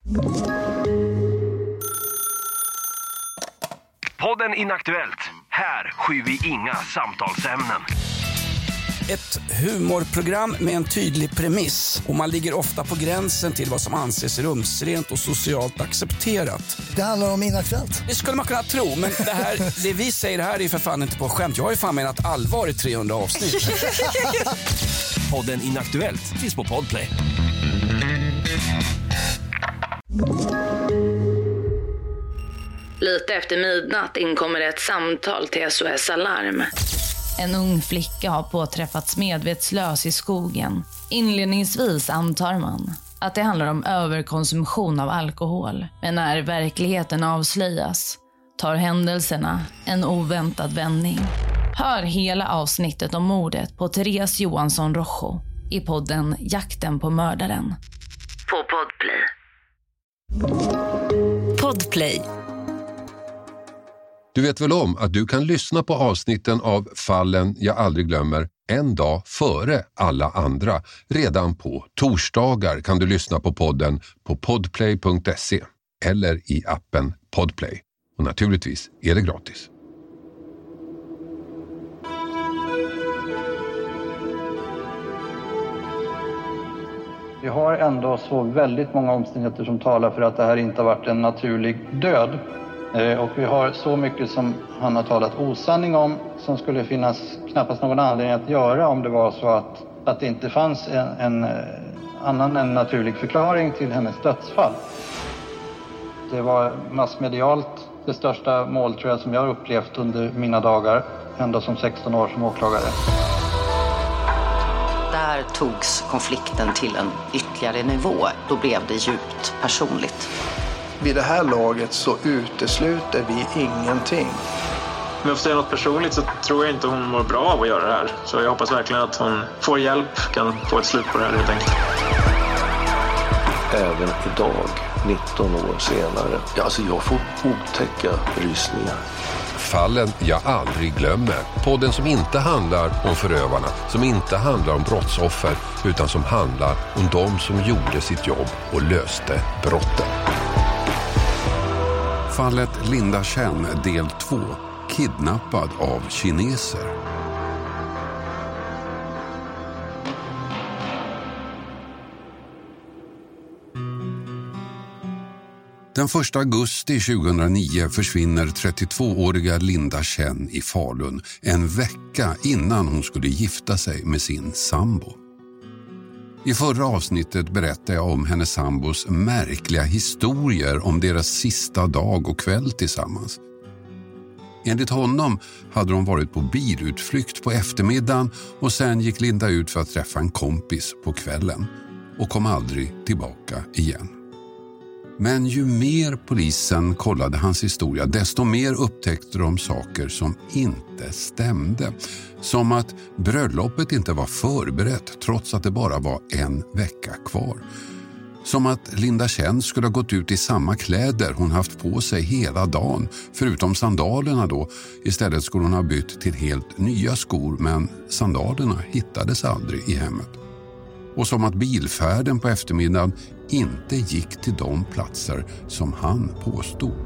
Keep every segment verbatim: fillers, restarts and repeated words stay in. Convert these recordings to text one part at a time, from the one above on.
Podden Inaktuellt. Här skyr vi inga samtalsämnen. Ett humorprogram med en tydlig premiss. Och man ligger ofta på gränsen till vad som anses rumsrent och socialt accepterat. Det handlar om Inaktuellt. Det skulle man kunna tro, men det, här, det vi säger här är för fan inte på skämt. Jag har ju fan menat allvar i trehundra avsnitt. Podden Inaktuellt finns på Podplay. Lite efter midnatt inkommer ett samtal till S O S Alarm. En ung flicka har påträffats medvetslös i skogen. Inledningsvis antar man att det handlar om överkonsumtion av alkohol. Men när verkligheten avslöjas tar händelserna en oväntad vändning. Hör hela avsnittet om mordet på Therese Johansson Rojo i podden Jakten på mördaren. På Podplay. Podplay. Du vet väl om att du kan lyssna på avsnitten av Fallen jag aldrig glömmer en dag före alla andra. Redan på torsdagar kan du lyssna på podden på podplay punkt se eller i appen Podplay. Och naturligtvis är det gratis. Vi har ändå så väldigt många omständigheter som talar för att det här inte har varit en naturlig död. Och vi har så mycket som han har talat osanning om som skulle finnas knappast någon anledning att göra om det var så att, att det inte fanns en, en annan än naturlig förklaring till hennes dödsfall. Det var massmedialt det största mål tror jag som jag har upplevt under mina dagar, ända som sexton år som åklagare. Där togs konflikten till en ytterligare nivå. Då blev det djupt personligt. Vid det här laget så utesluter vi ingenting. Om jag får säga något personligt så tror jag inte hon mår bra av att göra det här. Så jag hoppas verkligen att hon får hjälp, kan få ett slut på det här helt enkelt. Även idag, nitton år senare, alltså jag får otäcka rysningar. Fallen jag aldrig glömmer. Podden som inte handlar om förövarna, som inte handlar om brottsoffer, utan som handlar om de som gjorde sitt jobb och löste brotten. Fallet Linda Chen del två. Kidnappad av kineser. Den första augusti tjugohundranio försvinner trettiotvååriga Linda Chen i Falun en vecka innan hon skulle gifta sig med sin sambo. I förra avsnittet berättade jag om hennes sambos märkliga historier om deras sista dag och kväll tillsammans. Enligt honom hade de varit på bilutflykt på eftermiddagen och sen gick Linda ut för att träffa en kompis på kvällen och kom aldrig tillbaka igen. Men ju mer polisen kollade hans historia, desto mer upptäckte de saker som inte stämde. Som att bröllopet inte var förberett trots att det bara var en vecka kvar. Som att Linda Chen skulle ha gått ut i samma kläder hon haft på sig hela dagen, förutom sandalerna då. Istället skulle hon ha bytt till helt nya skor, men sandalerna hittades aldrig i hemmet. Och som att bilfärden på eftermiddagen inte gick till de platser som han påstod.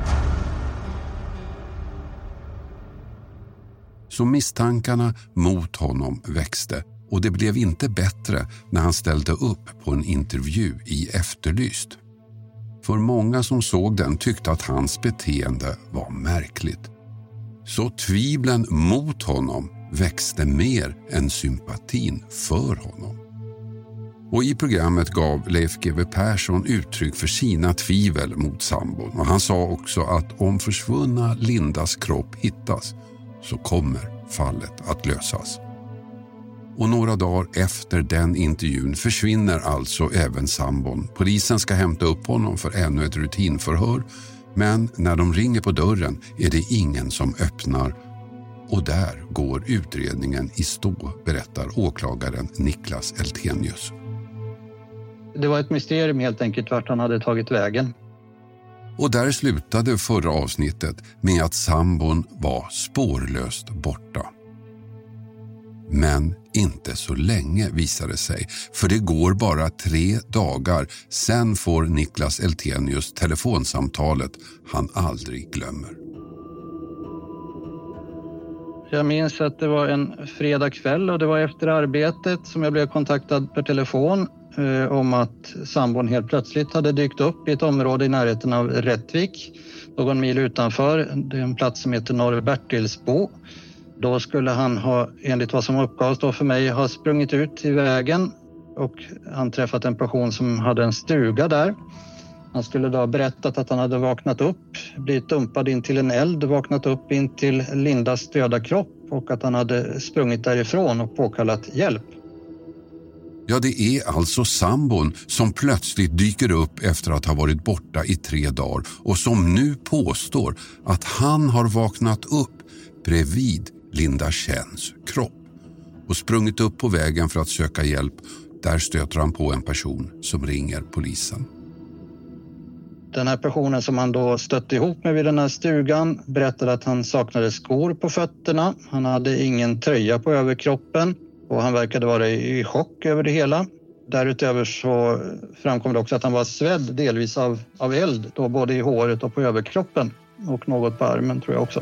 Så misstankarna mot honom växte och det blev inte bättre när han ställde upp på en intervju i Efterlyst. För många som såg den tyckte att hans beteende var märkligt. Så tvivlen mot honom växte mer än sympatin för honom. Och i programmet gav Leif G W Persson uttryck för sina tvivel mot sambon. Och han sa också att om försvunna Lindas kropp hittas så kommer fallet att lösas. Och några dagar efter den intervjun försvinner alltså även sambon. Polisen ska hämta upp honom för ännu ett rutinförhör. Men när de ringer på dörren är det ingen som öppnar. Och där går utredningen i stå, berättar åklagaren Niklas Eltenius. Det var ett mysterium helt enkelt vart han hade tagit vägen. Och där slutade förra avsnittet med att sambon var spårlöst borta. Men inte så länge visade det sig, för det går bara tre dagar. Sen får Niklas Eltenius telefonsamtalet han aldrig glömmer. Jag minns att det var en fredagkväll och det var efter arbetet som jag blev kontaktad per telefon eh, om att sambon helt plötsligt hade dykt upp i ett område i närheten av Rättvik, någon mil utanför. Det är en plats som heter Norr Bertilsbo. Då skulle han ha, enligt vad som uppgavs då för mig, ha sprungit ut i vägen och han träffat en person som hade en stuga där. Han skulle då ha berättat att han hade vaknat upp, blivit dumpad in till en eld, vaknat upp in till Lindas döda kropp och att han hade sprungit därifrån och påkallat hjälp. Ja, det är alltså sambon som plötsligt dyker upp efter att ha varit borta i tre dagar och som nu påstår att han har vaknat upp bredvid Linda Känns kropp och sprungit upp på vägen för att söka hjälp. Där stöter han på en person som ringer polisen. Den här personen som han då stötte ihop med vid den här stugan berättade att han saknade skor på fötterna. Han hade ingen tröja på överkroppen och han verkade vara i chock över det hela. Därutöver så framkom det också att han var svedd delvis av, av eld, då både i håret och på överkroppen och något på armen tror jag också.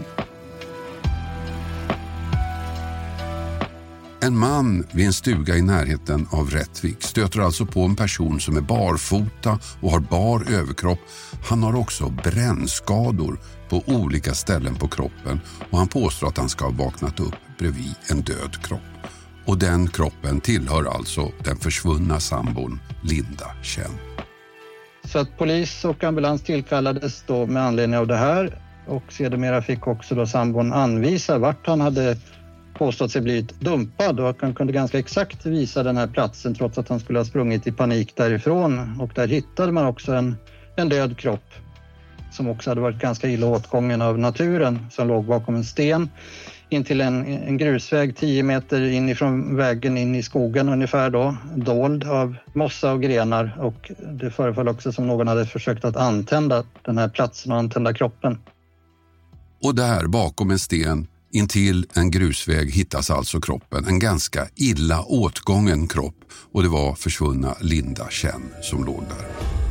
En man vid en stuga i närheten av Rättvik stöter alltså på en person som är barfota och har bar överkropp. Han har också brännskador på olika ställen på kroppen och han påstår att han ska ha vaknat upp bredvid en död kropp. Och den kroppen tillhör alltså den försvunna sambon Linda Känn. Så att polis och ambulans tillkallades då med anledning av det här och sedermera fick också då sambon anvisa vart han hade påstått sig blivit dumpad och han kunde ganska exakt visa den här platsen trots att han skulle ha sprungit i panik därifrån. Och där hittade man också en, en död kropp som också hade varit ganska illa åtgången av naturen som låg bakom en sten in till en, en grusväg tio meter inifrån vägen in i skogen ungefär då, dold av mossa och grenar och det föreföll också som någon hade försökt att antända den här platsen och antända kroppen. Och där bakom en sten intill en grusväg hittas alltså kroppen, en ganska illa åtgången kropp och det var försvunna Linda Känn som låg där.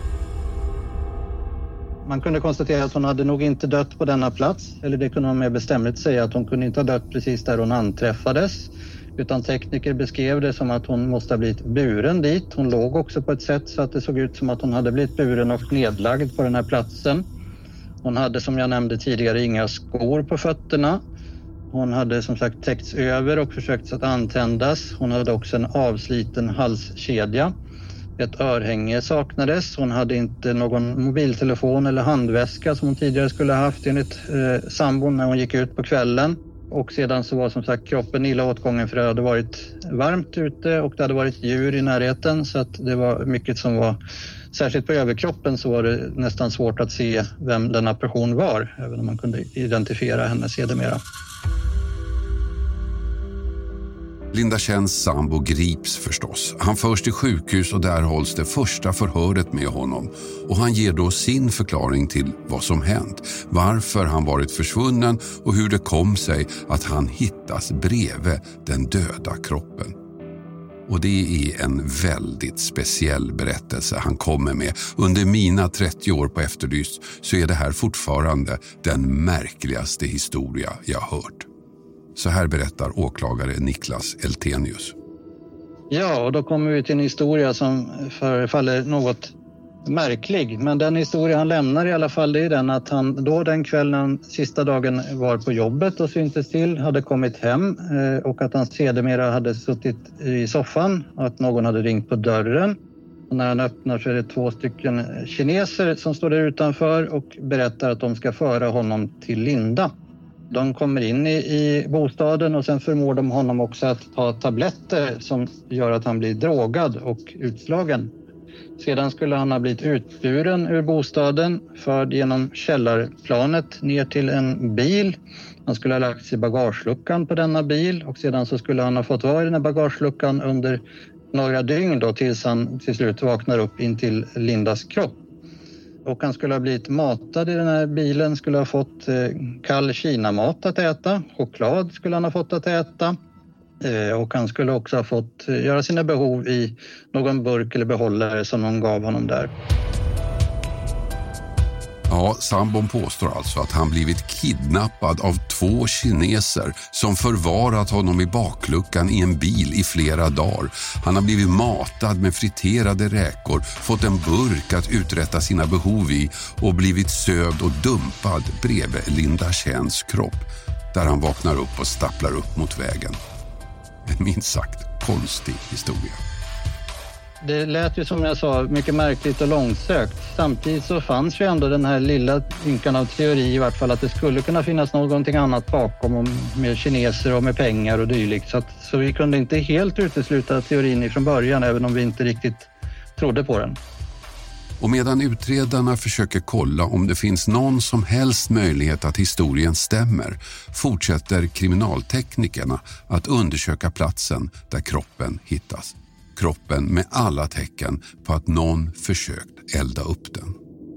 Man kunde konstatera att hon hade nog inte dött på denna plats, eller det kunde man med bestämdhet säga att hon kunde inte ha dött precis där hon anträffades, utan tekniker beskrev det som att hon måste ha blivit buren dit. Hon låg också på ett sätt så att det såg ut som att hon hade blivit buren och nedlagd på den här platsen. Hon hade som jag nämnde tidigare inga skor på fötterna. Hon hade som sagt täckts över och försökt att antändas. Hon hade också en avsliten halskedja. Ett örhänge saknades. Hon hade inte någon mobiltelefon eller handväska som hon tidigare skulle ha haft enligt eh, sambon när hon gick ut på kvällen. Och sedan så var som sagt kroppen illa åtgången för det hade varit varmt ute och det hade varit djur i närheten så att det var mycket som var, särskilt på överkroppen så var det nästan svårt att se vem denna person var, även om man kunde identifiera henne sedermera. Linda Känns sambo grips förstås. Han förs till sjukhus och där hålls det första förhöret med honom. Och han ger då sin förklaring till vad som hänt, varför han varit försvunnen och hur det kom sig att han hittas bredvid den döda kroppen. Och det är en väldigt speciell berättelse han kommer med. Under mina trettio år på Efterlyst så är det här fortfarande den märkligaste historia jag hört. Så här berättar åklagare Niklas Eltenius. Ja, och då kommer vi till en historia som förefaller något märklig. Men den historia han lämnar i alla fall det är den att han då den kvällen, sista dagen var på jobbet och syntes till, hade kommit hem och att han sedermera hade suttit i soffan och att någon hade ringt på dörren. Och när han öppnar så är det två stycken kineser som står där utanför och berättar att de ska föra honom till Linda. De kommer in i, i bostaden och sen förmår de honom också att ta tabletter som gör att han blir drogad och utslagen. Sedan skulle han ha blivit utburen ur bostaden, förd genom källarplanet ner till en bil. Han skulle ha lagt sig i bagageluckan på denna bil och sedan så skulle han ha fått vara i den här bagageluckan under några dygn då, tills han till slut vaknar upp in till Lindas kropp. Och han skulle ha blivit matad i den här bilen, skulle ha fått eh, kall kinamat att äta. Choklad skulle han ha fått att äta. Och han skulle också ha fått göra sina behov i någon burk eller behållare som någon gav honom där. Ja, sambon påstår alltså att han blivit kidnappad av två kineser som förvarat honom i bakluckan i en bil i flera dagar. Han har blivit matad med friterade räkor, fått en burk att uträtta sina behov i och blivit sövd och dumpad bredvid Linda Chens kropp, där han vaknar upp och stapplar upp mot vägen. En minst sagt konstig historia. Det lät ju som jag sa mycket märkligt och långsökt. Samtidigt så fanns ju ändå den här lilla ynkan av teori i vart fall att det skulle kunna finnas någonting annat bakom med kineser och med pengar och dylikt. Så, att, så vi kunde inte helt utesluta teorin ifrån början även om vi inte riktigt trodde på den. Och medan utredarna försöker kolla om det finns någon som helst möjlighet att historien stämmer fortsätter kriminalteknikerna att undersöka platsen där kroppen hittas. Kroppen med alla tecken på att någon försökt elda upp den.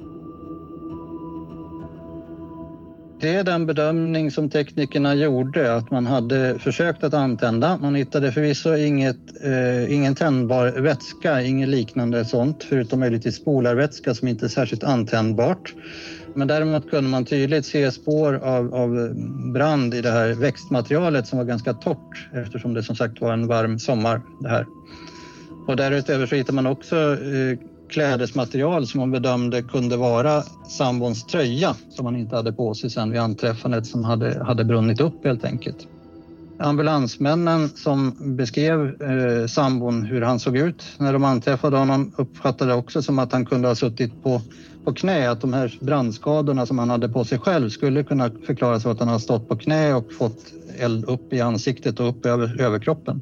Det är den bedömning som teknikerna gjorde, att man hade försökt att antända. Man hittade förvisso inget, eh, ingen tändbar vätska, inget liknande sånt, förutom möjligtvis spolarvätska som inte är särskilt antändbart. Men däremot kunde man tydligt se spår av, av brand i det här växtmaterialet som var ganska torrt, eftersom det som sagt var en varm sommar det här. Och därutöver så hittar man också eh, klädesmaterial som man bedömde kunde vara sambons tröja som man inte hade på sig sen vid anträffandet, som hade, hade brunnit upp helt enkelt. Ambulansmännen som beskrev eh, sambon hur han såg ut när de anträffade honom uppfattade också som att han kunde ha suttit på, på knä. Att de här brandskadorna som han hade på sig själv skulle kunna förklaras av att han har stått på knä och fått eld upp i ansiktet och upp över överkroppen.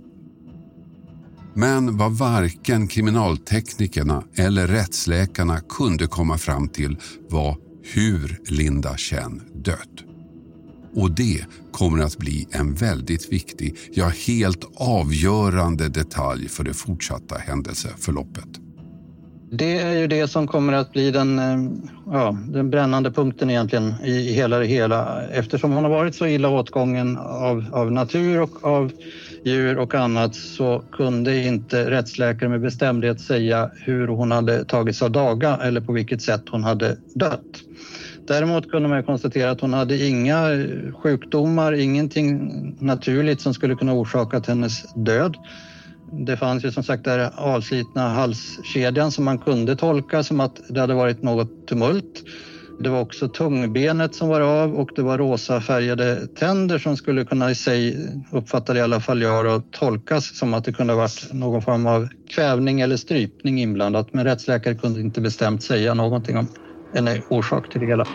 Men vad varken kriminalteknikerna eller rättsläkarna kunde komma fram till var hur Linda Chen dött. Och det kommer att bli en väldigt viktig, ja helt avgörande detalj för det fortsatta händelseförloppet. Det är ju det som kommer att bli den, ja, den brännande punkten egentligen i, i hela det hela. Eftersom hon har varit så illa åtgången av, av natur och av djur och annat så kunde inte rättsläkare med bestämdhet säga hur hon hade tagits av daga eller på vilket sätt hon hade dött. Däremot kunde man konstatera att hon hade inga sjukdomar, ingenting naturligt som skulle kunna orsaka hennes död. Det fanns ju som sagt där avslitna halskedjan som man kunde tolka som att det hade varit något tumult. Det var också tungbenet som var av och det var rosa färgade tänder som skulle kunna i sig, uppfattade i alla fall jag, och tolkas som att det kunde ha varit någon form av kvävning eller strypning inblandat. Men rättsläkare kunde inte bestämt säga någonting om en orsak till det hela.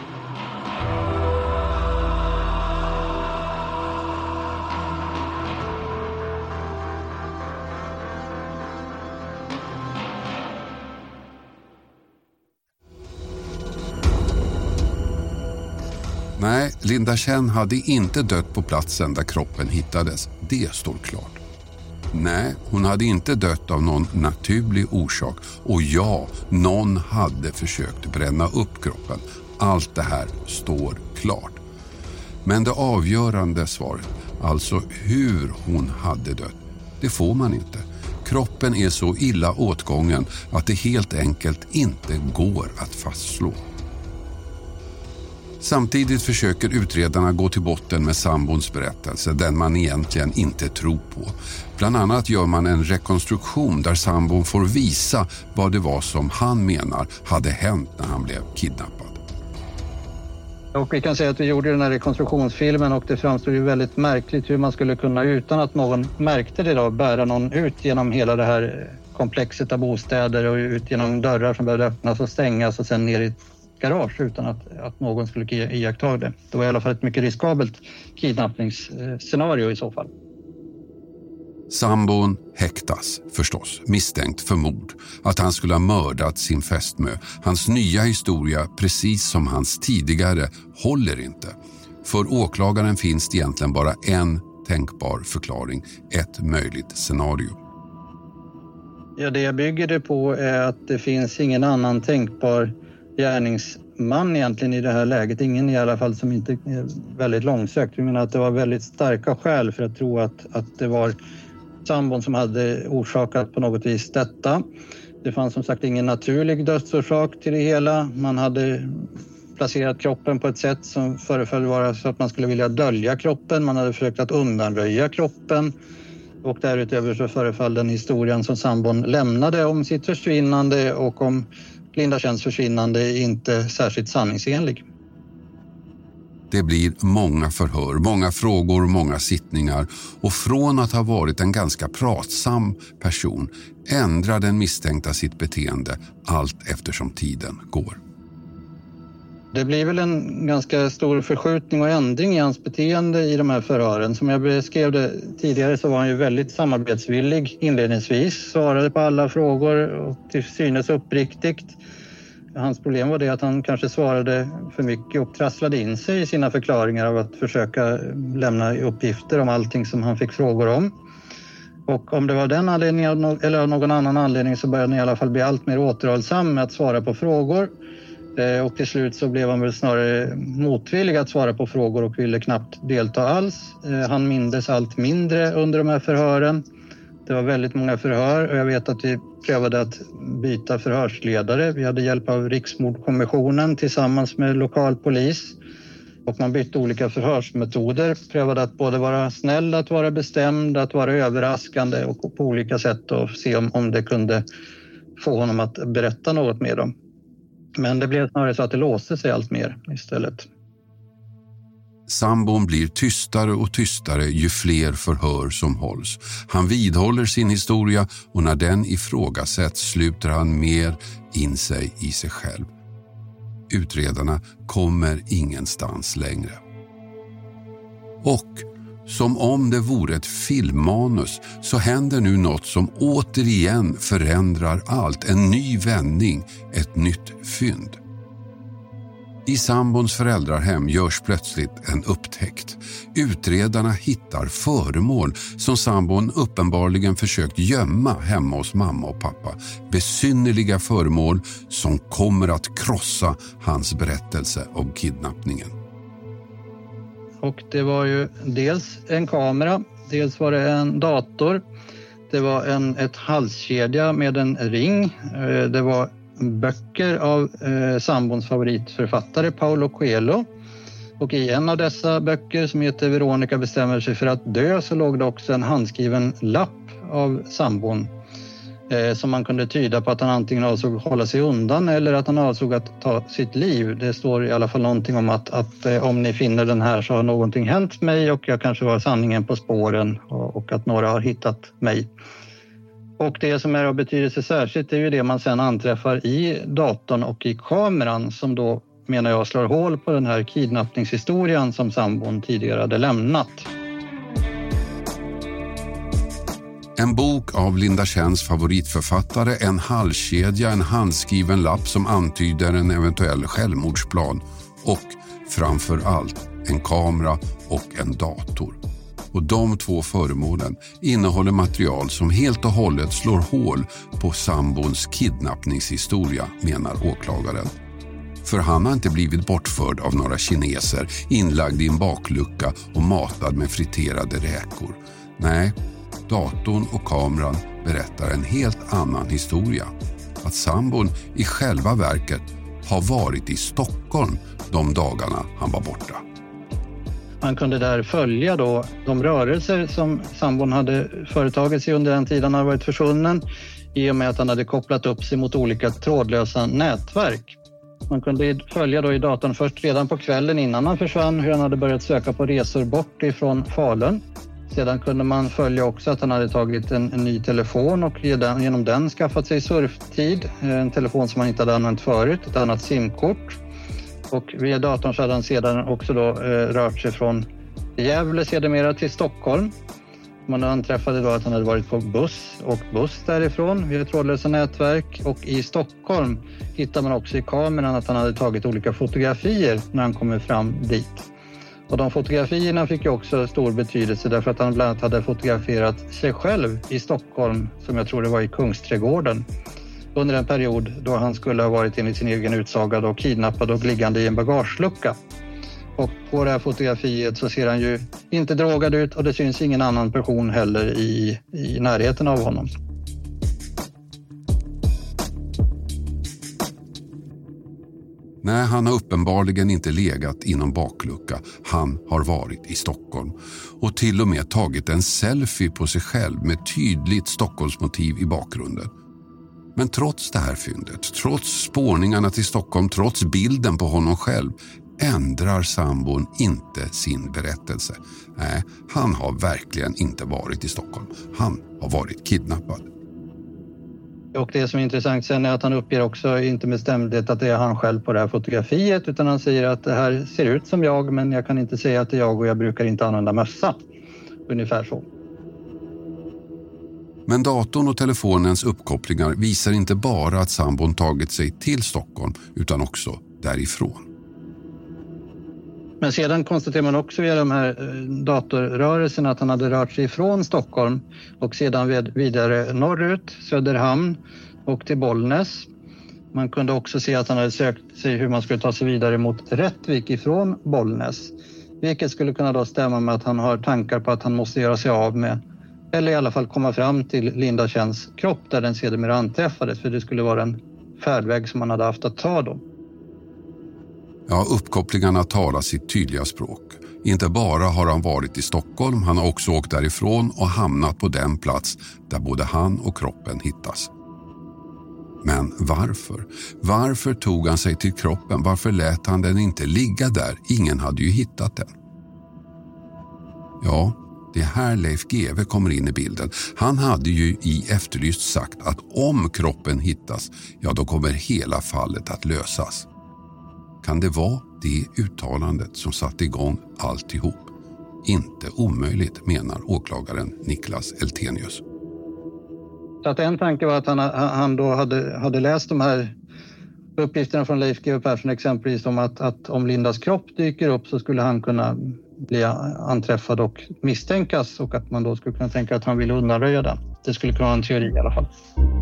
Nej, Linda Chen hade inte dött på platsen där kroppen hittades. Det står klart. Nej, hon hade inte dött av någon naturlig orsak. Och ja, någon hade försökt bränna upp kroppen. Allt det här står klart. Men det avgörande svaret, alltså hur hon hade dött, det får man inte. Kroppen är så illa åtgången att det helt enkelt inte går att fastslå. Samtidigt försöker utredarna gå till botten med sambons berättelse, den man egentligen inte tror på. Bland annat gör man en rekonstruktion där sambon får visa vad det var som han menar hade hänt när han blev kidnappad. Och vi kan säga att vi gjorde den här rekonstruktionsfilmen och det framstod ju väldigt märkligt hur man skulle kunna, utan att någon märkte det då, bära någon ut genom hela det här komplexet av bostäder och ut genom dörrar som behövde öppnas och stängas och sen ner i garage utan att, att någon skulle iaktta det. Det var i alla fall ett mycket riskabelt kidnappningsscenario i så fall. Sambon häktas förstås, misstänkt för mord. Att han skulle ha mördat sin fästmö. Hans nya historia, precis som hans tidigare, håller inte. För åklagaren finns det egentligen bara en tänkbar förklaring, ett möjligt scenario. Ja, det jag bygger det på är att det finns ingen annan tänkbar man egentligen i det här läget. Ingen i alla fall som inte är väldigt långsökt. Vi menar att det var väldigt starka skäl för att tro att, att det var sambon som hade orsakat på något vis detta. Det fanns som sagt ingen naturlig dödsorsak till det hela. Man hade placerat kroppen på ett sätt som föreföll vara så att man skulle vilja dölja kroppen. Man hade försökt att undanröja kroppen. Och därutöver så föreföll den historien som sambon lämnade om sitt försvinnande och om Linda Känns försvinnande inte särskilt sanningsenlig. Det blir många förhör, många frågor, många sittningar och från att ha varit en ganska pratsam person ändrar den misstänkta sitt beteende allt eftersom tiden går. Det blir väl en ganska stor förskjutning och ändring i hans beteende i de här förhören. Som jag beskrev det tidigare så var han ju väldigt samarbetsvillig inledningsvis. Svarade på alla frågor och till synes uppriktigt. Hans problem var det att han kanske svarade för mycket och trasslade in sig i sina förklaringar av att försöka lämna uppgifter om allting som han fick frågor om. Och om det var den anledningen eller av någon annan anledning så började han i alla fall bli allt mer återhållsam med att svara på frågor. Och till slut så blev han väl snarare motvillig att svara på frågor och ville knappt delta alls. Han mindes allt mindre under de här förhören. Det var väldigt många förhör och jag vet att vi prövade att byta förhörsledare. Vi hade hjälp av Riksmordkommissionen tillsammans med lokal polis. Och man bytte olika förhörsmetoder. Prövade att både vara snäll, att vara bestämd, att vara överraskande och på olika sätt och se om, om det kunde få honom att berätta något mer om. Men det blev snarare så att det låste sig allt mer istället. Sambon blir tystare och tystare ju fler förhör som hålls. Han vidhåller sin historia och när den ifrågasätts sluter han mer in sig i sig själv. Utredarna kommer ingenstans längre. Och som om det vore ett filmmanus så händer nu något som återigen förändrar allt. En ny vändning, ett nytt fynd. I sambons föräldrahem görs plötsligt en upptäckt. Utredarna hittar föremål som sambon uppenbarligen försökt gömma hemma hos mamma och pappa. Besynnerliga föremål som kommer att krossa hans berättelse om kidnappningen. Och det var ju dels en kamera, dels var det en dator. Det var en, ett halskedja med en ring. Det var böcker av eh, sambons favoritförfattare Paulo Coelho. Och i en av dessa böcker som heter Veronica bestämmer sig för att dö så låg det också en handskriven lapp av sambon. Eh, som man kunde tyda på att han antingen avsåg att hålla sig undan eller att han avsåg att ta sitt liv. Det står i alla fall någonting om att, att eh, om ni finner den här så har någonting hänt mig och jag kanske var sanningen på spåren och, och att några har hittat mig. Och det som är av betydelse särskilt är ju det man sedan anträffar i datorn och i kameran som då menar jag slår hål på den här kidnappningshistorien som sambon tidigare hade lämnat. En bok av Linda Känns favoritförfattare, en halskedja, en handskriven lapp som antyder en eventuell självmordsplan och framför allt en kamera och en dator. Och de två föremålen innehåller material som helt och hållet slår hål på sambons kidnappningshistoria, menar åklagaren. För han har inte blivit bortförd av några kineser, inlagd i en baklucka och matad med friterade räkor. Nej, datorn och kameran berättar en helt annan historia. Att sambon i själva verket har varit i Stockholm de dagarna han var borta. Man kunde där följa då de rörelser som sambon hade företagit sig under den tiden han hade varit försvunnen i och med att han hade kopplat upp sig mot olika trådlösa nätverk. Man kunde följa då i datorn först redan på kvällen innan han försvann hur han hade börjat söka på resor bort ifrån Falun. Sedan kunde man följa också att han hade tagit en, en ny telefon och genom den skaffat sig surftid. En telefon som han inte hade använt förut, ett annat simkort. Och via datorn så hade han sedan också då, eh, rört sig från Gävle sedermera till Stockholm. Man anträffade då att han hade varit på buss och buss därifrån via trådlösa nätverk. Och i Stockholm hittar man också i kameran att han hade tagit olika fotografier när han kommer fram dit. Och de fotografierna fick ju också stor betydelse därför att han bland annat hade fotograferat sig själv i Stockholm som jag tror det var i Kungsträdgården. under en period då han skulle ha varit enligt sin egen utsaga då kidnappad och liggande i en bagagelucka. Och på det här fotografiet så ser han ju inte drogad ut och det syns ingen annan person heller i, i närheten av honom. Nej, han har uppenbarligen inte legat inom baklucka. Han har varit i Stockholm och till och med tagit en selfie på sig själv med tydligt Stockholmsmotiv i bakgrunden. Men trots det här fyndet, trots spårningarna till Stockholm, trots bilden på honom själv, ändrar sambon inte sin berättelse. Nej, han har verkligen inte varit i Stockholm. Han har varit kidnappad. Och det som är intressant sen är att han uppger också inte med bestämdhet att det är han själv på det här fotografiet, utan han säger att det här ser ut som jag, men jag kan inte säga att det är jag och jag brukar inte använda mössa. Ungefär så. Men datorn och telefonens uppkopplingar visar inte bara att sambon tagit sig till Stockholm utan också därifrån. Men sedan konstaterar man också via de här datorrörelserna att han hade rört sig ifrån Stockholm och sedan vidare norrut, Söderhamn och till Bollnäs. Man kunde också se att han hade sökt sig hur man skulle ta sig vidare mot Rättvik ifrån Bollnäs. Vilket skulle kunna då stämma med att han har tankar på att han måste göra sig av med, eller i alla fall komma fram till Linda Känns kropp där den sedermera anträffades, för det skulle vara en färdväg som han hade haft att ta då. Ja, uppkopplingarna talar sitt tydliga språk. Inte bara har han varit i Stockholm, han har också åkt därifrån och hamnat på den plats där både han och kroppen hittas. Men varför? Varför tog han sig till kroppen? Varför lät han den inte ligga där? Ingen hade ju hittat den. Ja, det är här Leif G W kommer in i bilden. Han hade ju i Efterlyst sagt att om kroppen hittas, ja då kommer hela fallet att lösas. Kan det vara det uttalandet som satte igång alltihop? Inte omöjligt, menar åklagaren Niklas Eltenius. Så att en tanke var att han, han då hade, hade läst de här uppgifterna från Leif G W Persson exempelvis om att, att om Lindas kropp dyker upp så skulle han kunna bli anträffad och misstänkas, och att man då skulle kunna tänka att han ville undanröja den. Det skulle kunna vara en teori i alla fall.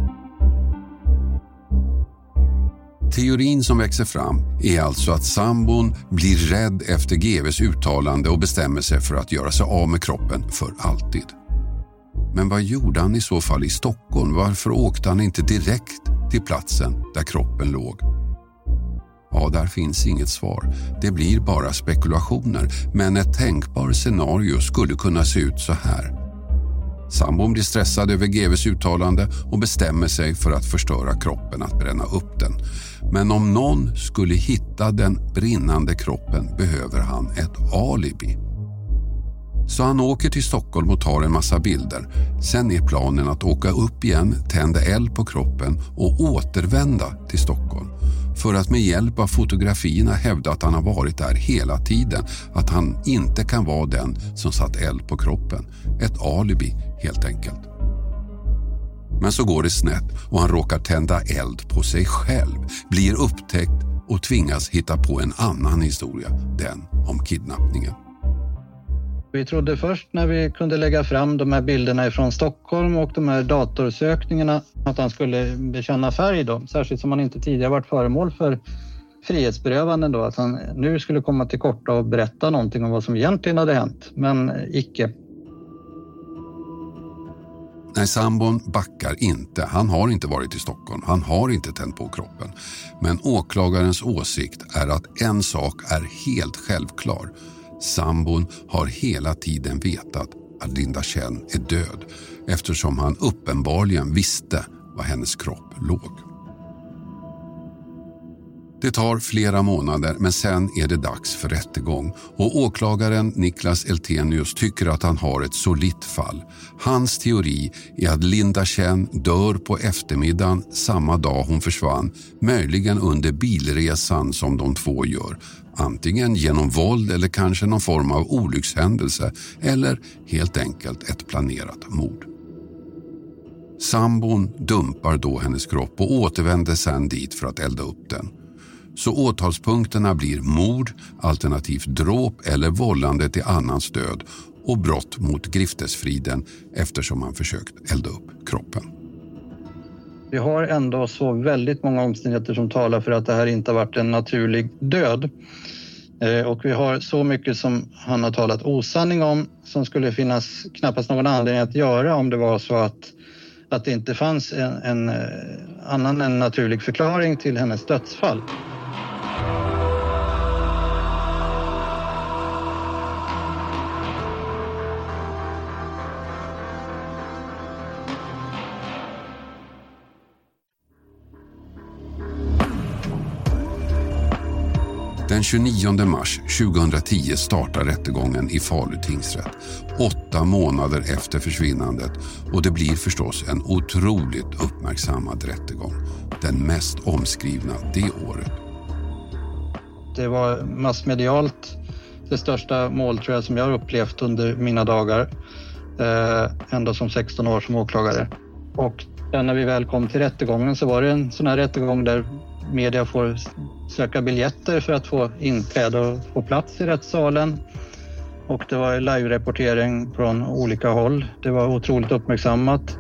Teorin som växer fram är alltså att sambon blir rädd efter G V:s uttalande och bestämmer sig för att göra sig av med kroppen för alltid. Men vad gjorde han i så fall i Stockholm? Varför åkte han inte direkt till platsen där kroppen låg? Ja, där finns inget svar. Det blir bara spekulationer, men ett tänkbart scenario skulle kunna se ut så här. Sambon blir stressad över G V:s uttalande och bestämmer sig för att förstöra kroppen, att bränna upp den. Men om någon skulle hitta den brinnande kroppen behöver han ett alibi. Så han åker till Stockholm och tar en massa bilder. Sen är planen att åka upp igen, tända eld på kroppen och återvända till Stockholm. För att med hjälp av fotografierna hävda att han har varit där hela tiden. Att han inte kan vara den som satt eld på kroppen. Ett alibi helt enkelt. Men så går det snett och han råkar tända eld på sig själv. Blir upptäckt och tvingas hitta på en annan historia. Den om kidnappningen. Vi trodde först när vi kunde lägga fram de här bilderna från Stockholm och de här datorsökningarna att han skulle bekänna färg då. Särskilt som han inte tidigare varit föremål för frihetsberövanden då. Att han nu skulle komma till korta och berätta någonting om vad som egentligen hade hänt. Men icke. Nej, sambon backar inte. Han har inte varit i Stockholm. Han har inte tänt på kroppen. Men åklagarens åsikt är att en sak är helt självklar. Sambon har hela tiden vetat att Linda Känn är död eftersom han uppenbarligen visste var hennes kropp låg. Det tar flera månader, men sen är det dags för rättegång och åklagaren Niklas Eltenius tycker att han har ett solitt fall. Hans teori är att Linda Känn dör på eftermiddagen samma dag hon försvann, möjligen under bilresan som de två gör. Antingen genom våld eller kanske någon form av olyckshändelse eller helt enkelt ett planerat mord. Sambon dumpar då hennes kropp och återvänder sedan dit för att elda upp den. Så åtalspunkterna blir mord, alternativt dråp eller vållande till annans död och brott mot griftesfriden eftersom man försökt elda upp kroppen. Vi har ändå så väldigt många omständigheter som talar för att det här inte har varit en naturlig död. Och vi har så mycket som han har talat osanning om som skulle finnas knappast någon anledning att göra om det var så att, att det inte fanns en, en annan än naturlig förklaring till hennes dödsfall. Den tjugonionde mars tjugohundratio startar rättegången i Falu tingsrätt. Åtta månader efter försvinnandet, och det blir förstås en otroligt uppmärksammad rättegång. Den mest omskrivna det året. Det var massmedialt det största mål tror jag som jag har upplevt under mina dagar. Eh, ända som sexton år som åklagare. Och när vi väl kom till rättegången så var det en sån här rättegång där media får söka biljetter för att få inträde och få plats i rättssalen. Och det var live-rapportering från olika håll. Det var otroligt uppmärksammat.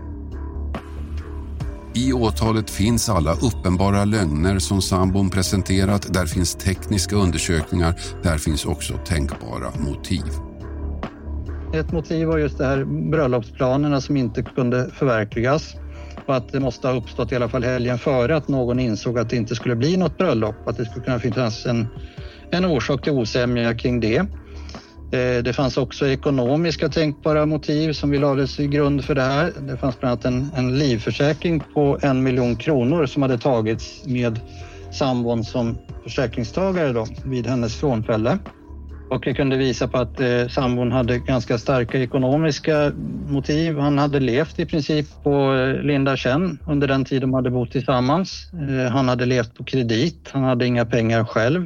I åtalet finns alla uppenbara lögner som sambon presenterat. Där finns tekniska undersökningar. Där finns också tänkbara motiv. Ett motiv var just det här bröllopsplanerna som inte kunde förverkligas. Och att det måste ha uppstått i alla fall helgen före att någon insåg att det inte skulle bli något bröllop. Att det skulle kunna finnas en, en orsak till osämja kring det. Eh, det fanns också ekonomiska tänkbara motiv som vi lades i grund för det här. Det fanns bland annat en, en livförsäkring på en miljon kronor som hade tagits med sambon som försäkringstagare då, vid hennes frånfälle. Och det kunde visa på att eh, sambon hade ganska starka ekonomiska motiv. Han hade levt i princip på eh, Linda Chen under den tid de hade bott tillsammans. Eh, han hade levt på kredit, han hade inga pengar själv.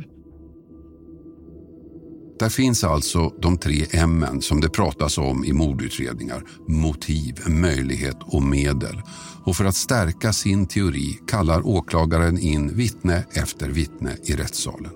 Där finns alltså de tre M:en som det pratas om i mordutredningar. Motiv, möjlighet och medel. Och för att stärka sin teori kallar åklagaren in vittne efter vittne i rättssalen.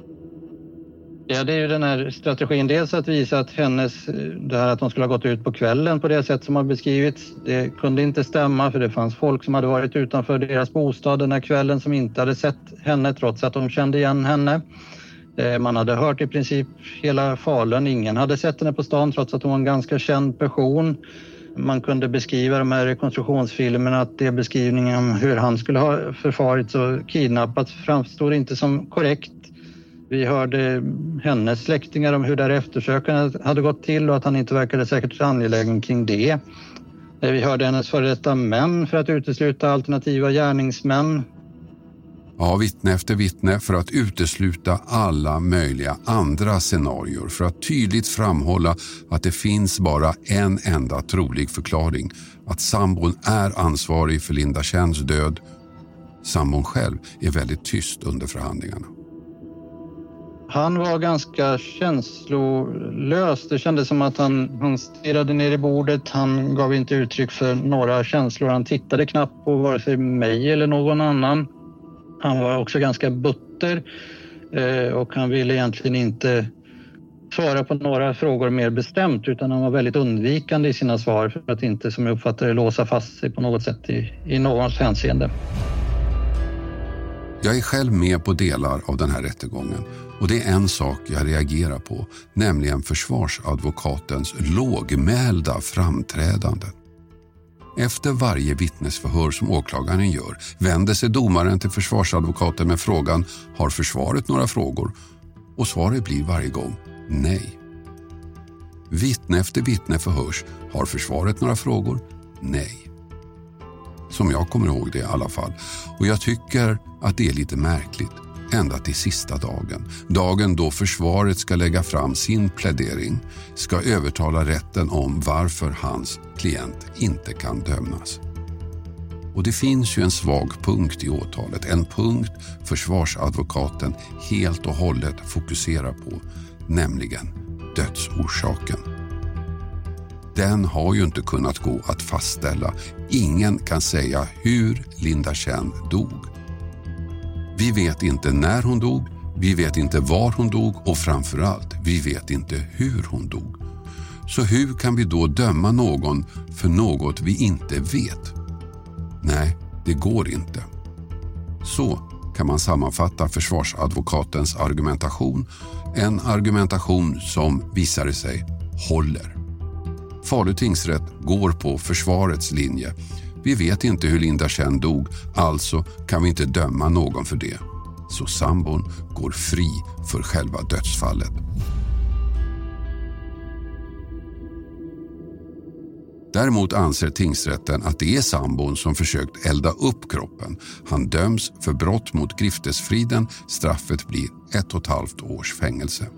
Ja, det är ju den här strategin. Dels att visa att hennes, det här att hon skulle ha gått ut på kvällen på det sätt som har beskrivits, det kunde inte stämma för det fanns folk som hade varit utanför deras bostad den här kvällen som inte hade sett henne trots att de kände igen henne. Man hade hört i princip hela Falun. Ingen hade sett henne på stan trots att hon var en ganska känd person. Man kunde beskriva de här rekonstruktionsfilmerna att det beskrivningen om hur han skulle ha förfarit och kidnappats framstår inte som korrekt. Vi hörde hennes släktingar om hur där eftersökandet hade gått till och att han inte verkade säkert angelägen kring det. Vi hörde hennes före detta män för att utesluta alternativa gärningsmän. Ja, vittne efter vittne för att utesluta alla möjliga andra scenarier för att tydligt framhålla att det finns bara en enda trolig förklaring. Att sambon är ansvarig för Linda Chens död. Sambon själv är väldigt tyst under förhandlingarna. Han var ganska känslolös. Det kändes som att han, han stirrade ner i bordet. Han gav inte uttryck för några känslor. Han tittade knappt på vare sig mig eller någon annan. Han var också ganska butter eh, och han ville egentligen inte svara på några frågor mer bestämt utan han var väldigt undvikande i sina svar för att inte, som jag uppfattade, låsa fast sig på något sätt i, i någons hänseende. Jag är själv med på delar av den här rättegången och det är en sak jag reagerar på, nämligen försvarsadvokatens lågmälda framträdande. Efter varje vittnesförhör som åklagaren gör vänder sig domaren till försvarsadvokaten med frågan: har försvaret några frågor? Och svaret blir varje gång nej. Vittne efter vittne förhörs: har försvaret några frågor? Nej. Som jag kommer ihåg det i alla fall. Och jag tycker att det är lite märkligt. Ända till sista dagen. Dagen då försvaret ska lägga fram sin plädering. Ska övertala rätten om varför hans klient inte kan dömas. Och det finns ju en svag punkt i åtalet. En punkt försvarsadvokaten helt och hållet fokuserar på. Nämligen dödsorsaken. Den har ju inte kunnat gå att fastställa. Ingen kan säga hur Linda Chen dog. Vi vet inte när hon dog, vi vet inte var hon dog och framförallt, vi vet inte hur hon dog. Så hur kan vi då döma någon för något vi inte vet? Nej, Det går inte. Så kan man sammanfatta försvarsadvokatens argumentation. En argumentation som visar sig håller. Falu tingsrätt går på försvarets linje. Vi vet inte hur Linda Känn dog, alltså kan vi inte döma någon för det. Så sambon går fri för själva dödsfallet. Däremot anser tingsrätten att det är sambon som försökt elda upp kroppen. Han döms för brott mot griftesfriden. Straffet blir ett och ett halvt års fängelse.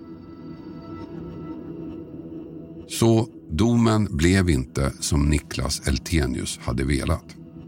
Så domen blev inte som Niklas Eltenius hade velat.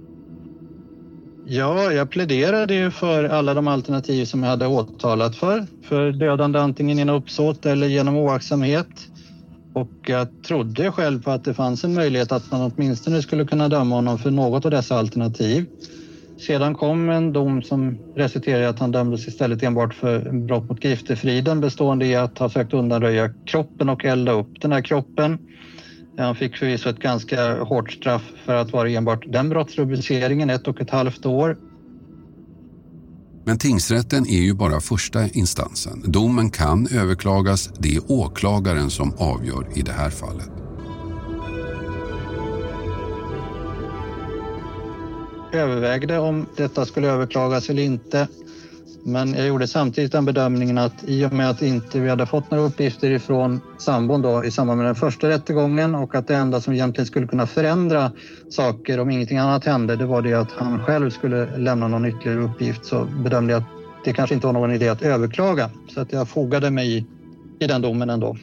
Ja, jag pläderade ju för alla de alternativ som jag hade åtalat för. För dödande antingen genom uppsåt eller genom oaktsamhet. Och jag trodde själv på att det fanns en möjlighet att man åtminstone skulle kunna döma honom för något av dessa alternativ. Sedan kom en dom som resulterade i att han dömdes istället enbart för brott mot griftefriden, bestående i att ha sökt undanröja kroppen och elda upp den här kroppen. Han fick förvisso ett ganska hårt straff för att vara enbart den brottsrubriceringen, ett och ett halvt år. Men tingsrätten är ju bara första instansen. Domen kan överklagas, det är åklagaren som avgör i det här fallet. Jag övervägde om detta skulle överklagas eller inte. Men jag gjorde samtidigt den bedömningen att i och med att inte vi hade fått några uppgifter ifrån sambon då i samband med den första rättegången och att det enda som egentligen skulle kunna förändra saker om ingenting annat hände, det var det att han själv skulle lämna någon ytterligare uppgift, så bedömde jag att det kanske inte var någon idé att överklaga. Så att jag fogade mig i, i den domen ändå.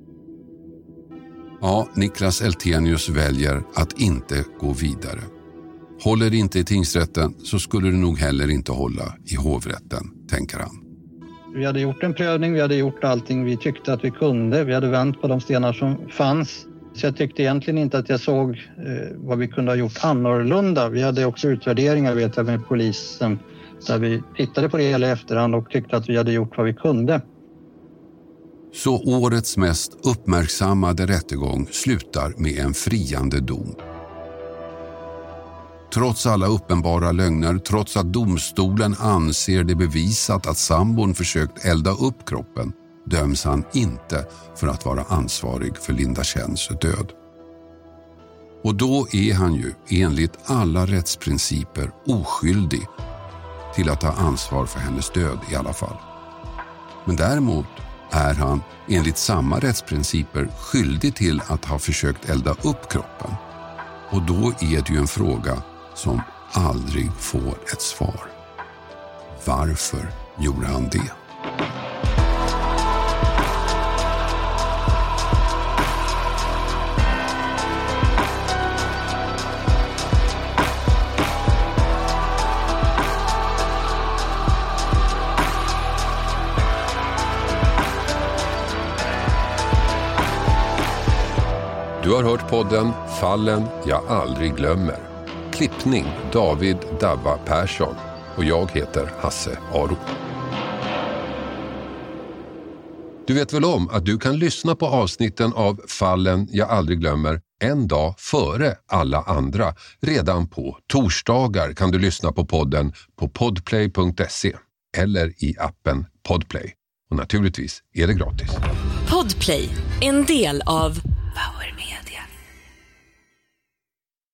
Ja, Niklas Eltenius väljer att inte gå vidare. Håller det inte i tingsrätten så skulle det nog heller inte hålla i hovrätten, tänker han. Vi hade gjort en prövning, vi hade gjort allting vi tyckte att vi kunde. Vi hade vänt på de stenar som fanns. Så jag tyckte egentligen inte att jag såg eh, vad vi kunde ha gjort annorlunda. Vi hade också utvärderingar, vet jag, med polisen där vi tittade på det hela i efterhand och tyckte att vi hade gjort vad vi kunde. Så årets mest uppmärksammade rättegång slutar med en friande dom. Trots alla uppenbara lögner, trots att domstolen anser det bevisat att sambon försökt elda upp kroppen, döms han inte för att vara ansvarig för Linda Känns död. Och då är han ju enligt alla rättsprinciper oskyldig till att ta ansvar för hennes död i alla fall. Men däremot är han enligt samma rättsprinciper skyldig till att ha försökt elda upp kroppen. Och då är det ju en fråga som aldrig får ett svar. Varför gjorde han det? Du har hört podden Fallen jag aldrig glömmer. Klippning David Dabba Persson och jag heter Hasse Aro. Du vet väl om att du kan lyssna på avsnitten av Fallen jag aldrig glömmer en dag före alla andra. Redan på torsdagar kan du lyssna på podden på podplay punkt se eller i appen Podplay. Och naturligtvis är det gratis. Podplay, en del av